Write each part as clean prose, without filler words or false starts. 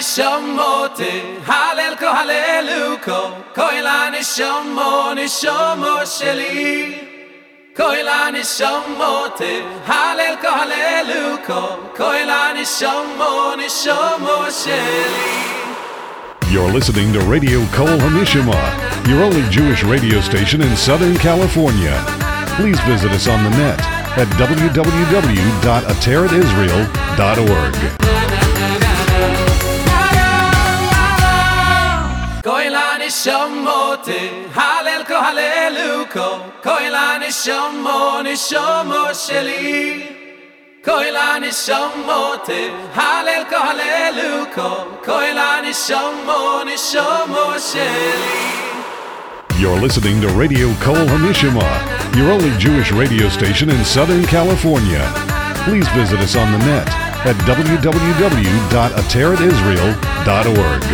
nishamote, halel ko haleluko, koila nishomo sheli. Koila nishamote, halel ko haleluko, koila nishomo sheli. You're listening to Radio Kol Hamishama, your only Jewish radio station in Southern California. Please visit us on the net at www.ateratisrael.org. Koila nishamote, halel ko haleluko, koila nishomo sheli. Koila nishamote, halel ko haleluko, koila nishomo sheli. You're listening to Radio Kol Hamishama, your only Jewish radio station in Southern California. Please visit us on the net at www.ateratisrael.org.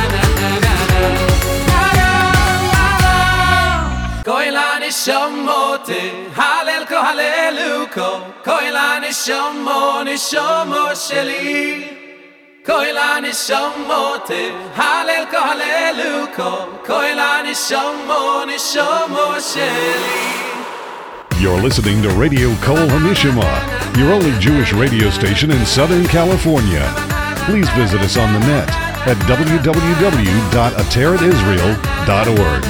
Koila nishamote, halel ko haleluko, koila nishomo sheli. Koila nishamote, halel ko haleluko, koila nishomo sheli. You're listening to Radio Kol Hamishama, your only Jewish radio station in Southern California. Please visit us on the net at www.ateratisrael.org.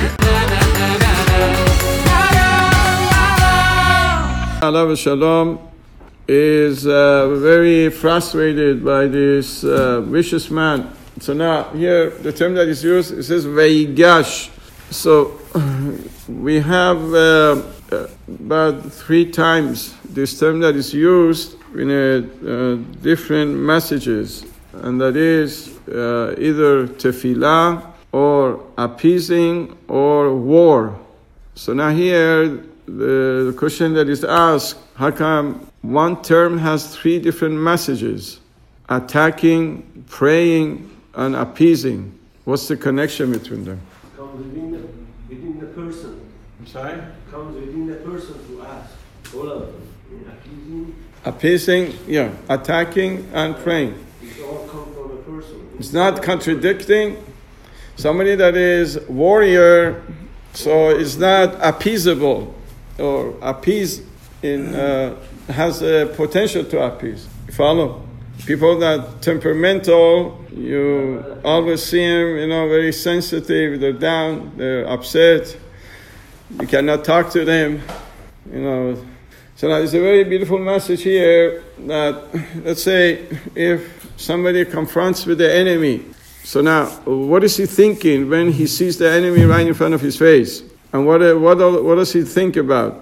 Alav Shalom is very frustrated by this vicious man. So now here the term that is used, it says Veigash. So we have about 3 times this term that is used in different messages, and that is either tefillah or appeasing or war. So now here the question that is asked, how come one term has 3 different messages? Attacking, praying, and appeasing. What's the connection between them? Comes within the person. I'm sorry? Comes within the person to ask. All of them. Appeasing, yeah. Attacking and praying. It all comes from a person. It's not contradicting. Somebody that is warrior, so is not appeasable or appease has a potential to appease. You follow? People that temperamental, you always see them, very sensitive. They're down, they're upset. You cannot talk to them, So now it's a very beautiful message here that, let's say, if somebody confronts with the enemy, so now what is he thinking when he sees the enemy right in front of his face? And what does he think about?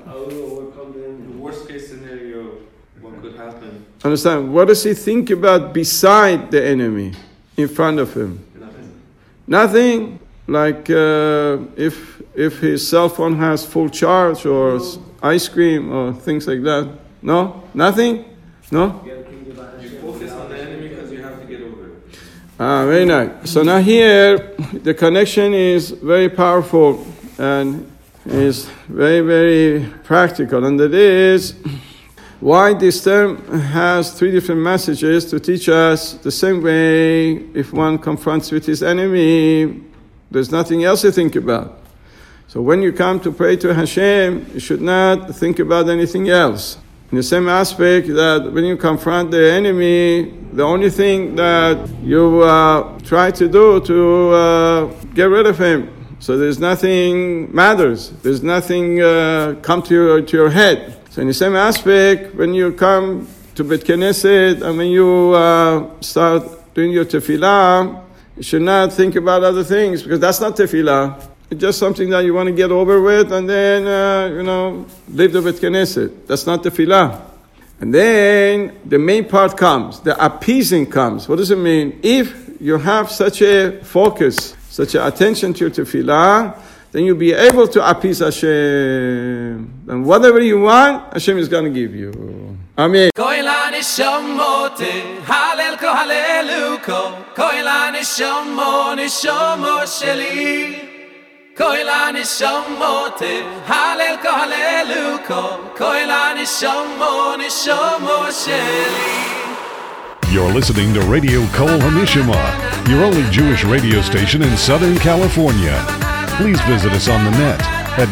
Understand? What does he think about beside the enemy, in front of him? Nothing. Like if his cell phone has full charge or ice cream or things like that. No? Nothing? No? You focus on the enemy because you have to get over it. Very nice. So now here, the connection is very powerful and is very, very practical. And that is why this term has 3 different messages to teach us the same way if one confronts with his enemy, there's nothing else to think about. So when you come to pray to Hashem, you should not think about anything else. In the same aspect that when you confront the enemy, the only thing that you try to do to get rid of him. So there's nothing matters. There's nothing come to your head. So in the same aspect, when you come to Bet Knesset and when you start doing your tefillah, you should not think about other things because that's not tefillah. It's just something that you want to get over with and then, leave the Bet Knesset. That's not tefillah. And then the main part comes, the appeasing comes. What does it mean? If you have such a focus, such an attention to your tefillah, then you'll be able to appease Hashem. And whatever you want, Hashem is going to give you. Amen. Koila nishamote, halel ko haleluko, koila nishomo sheli. Koila nishamote, halel ko haleluko, koila nishomo sheli. You're listening to Radio Kol Hamishama, your only Jewish radio station in Southern California. Please visit us on the net at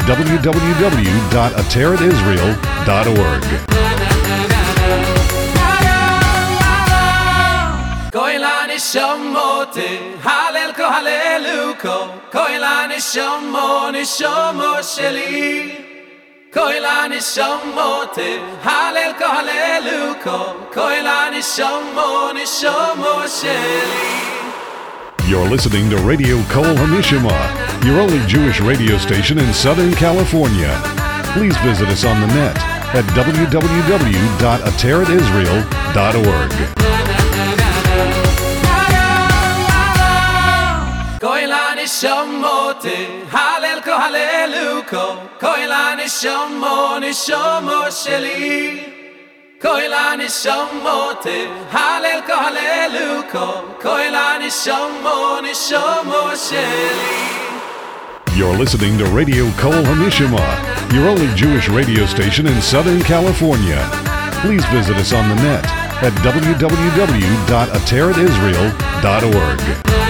www.ateratisrael.org. Koila nishamote, halel ko haleluko. Koila nishomo sheli. Koila nishamote, halel ko haleluko. Koila nishomo sheli. You're listening to Radio Kol Hamishama, your only Jewish radio station in Southern California. Please visit us on the net at www.ateratisrael.org. Koila nishamote, halel ko haleluko. Koila nishomo sheli. Koila nishamote, halel ko haleluko. Koila nishomo sheli. You're listening to Radio Kol Hamishama, your only Jewish radio station in Southern California. Please visit us on the net at www.ateratisrael.org.